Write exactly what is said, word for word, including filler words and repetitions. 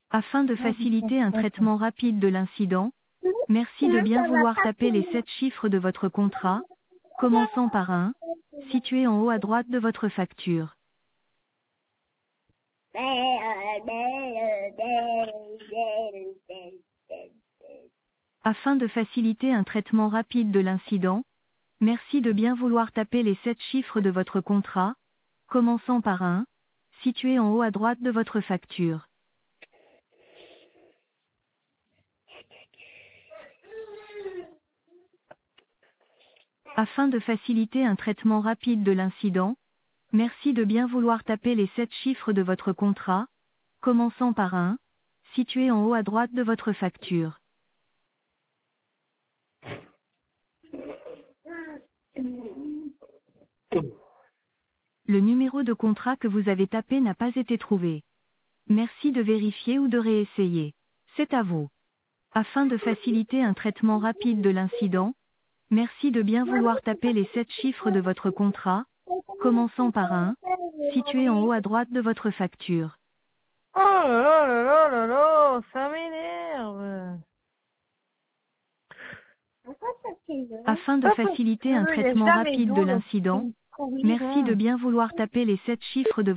Afin de faciliter un traitement rapide de l'incident, merci de bien vouloir taper les sept chiffres de votre contrat, commençant par un, situé en haut à droite de votre facture. Afin de faciliter un traitement rapide de l'incident, merci de bien vouloir taper les sept chiffres de votre contrat, commençant par un, situé en haut à droite de votre facture. Afin de faciliter un traitement rapide de l'incident, merci de bien vouloir taper les sept chiffres de votre contrat, commençant par un, situé en haut à droite de votre facture. Le numéro de contrat que vous avez tapé n'a pas été trouvé. Merci de vérifier ou de réessayer. C'est à vous. Afin de faciliter un traitement rapide de l'incident, merci de bien vouloir taper les sept chiffres de votre contrat, commençant par un, situé en haut à droite de votre facture. Oh là là là là là, ça m'énerve. Afin de Pas faciliter un possible, il n'y a traitement jamais rapide de d'eau, là. l'incident, C'est trop merci de vivant. bien vouloir taper les sept chiffres de